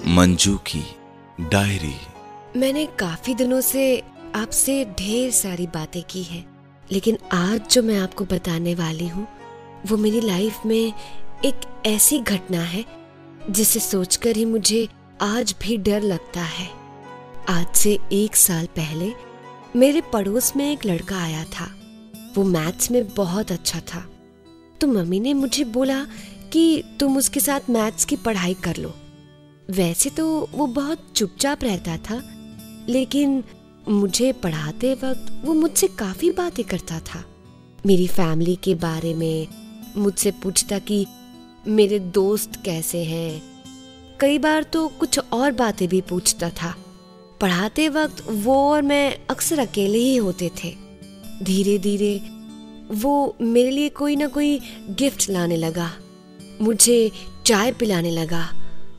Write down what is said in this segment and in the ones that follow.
मंजू की डायरी। मैंने काफी दिनों से आपसे ढेर सारी बातें की हैं, लेकिन आज जो मैं आपको बताने वाली हूँ वो मेरी लाइफ में एक ऐसी घटना है जिसे सोचकर ही मुझे आज भी डर लगता है। आज से 1 साल पहले मेरे पड़ोस में एक लड़का आया था। वो मैथ्स में बहुत अच्छा था, तो मम्मी ने मुझे बोला कि तुम उसके साथ मैथ्स की पढ़ाई कर लो। वैसे तो वो बहुत चुपचाप रहता था, लेकिन मुझे पढ़ाते वक्त वो मुझसे काफी बातें करता था। मेरी फैमिली के बारे में मुझसे पूछता कि मेरे दोस्त कैसे हैं। कई बार तो कुछ और बातें भी पूछता था। पढ़ाते वक्त वो और मैं अक्सर अकेले ही होते थे। धीरे धीरे वो मेरे लिए कोई ना कोई गिफ्ट लाने लगा, मुझे चाय पिलाने लगा।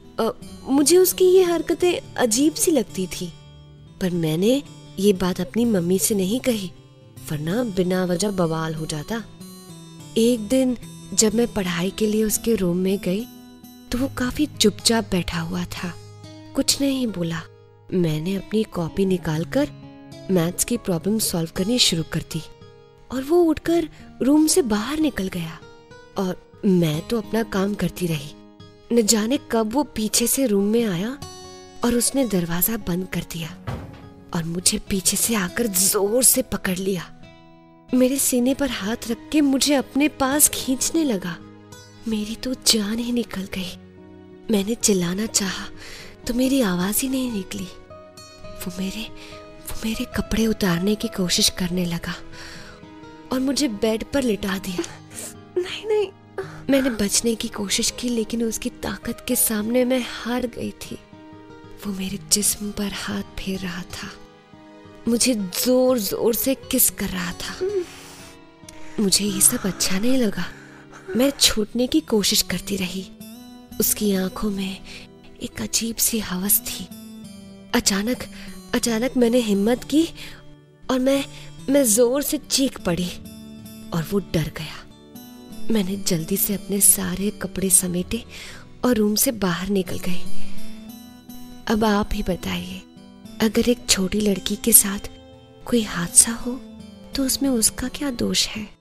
मुझे उसकी ये हरकतें अजीब सी लगती थी, पर मैंने ये बात अपनी मम्मी से नहीं कही, वरना बिना वजह बवाल हो जाता। एक दिन जब मैं पढ़ाई के लिए उसके रूम में गई तो वो काफी चुपचाप बैठा हुआ था, कुछ नहीं बोला। मैंने अपनी कॉपी निकालकर मैथ्स की प्रॉब्लम सॉल्व करनी शुरू कर दी और वो उठकर रूम से बाहर निकल गया और मैं तो अपना काम करती रही। न जाने कब वो पीछे से रूम में आया और उसने दरवाजा बंद कर दिया और मुझे पीछे से आकर जोर से पकड़ लिया। मेरे सीने पर हाथ रख के मुझे अपने पास खींचने लगा। मेरी तो जान ही निकल गई। मैंने चिल्लाना चाहा तो मेरी आवाज ही नहीं निकली। वो मेरे कपड़े उतारने की कोशिश करने लगा और मुझे बेड पर लिटा दिया। नहीं, मैंने बचने की कोशिश की, लेकिन उसकी ताकत के सामने मैं हार गई थी। वो मेरे जिस्म पर हाथ फेर रहा था, मुझे जोर जोर से किस कर रहा था। मुझे ये सब अच्छा नहीं लगा। मैं छूटने की कोशिश करती रही। उसकी आंखों में एक अजीब सी हवस थी। अचानक मैंने हिम्मत की और मैं जोर से चीख पड़ी और वो डर गया। मैंने जल्दी से अपने सारे कपड़े समेटे और रूम से बाहर निकल गई। अब आप ही बताइए, अगर एक छोटी लड़की के साथ कोई हादसा हो तो उसमें उसका क्या दोष है?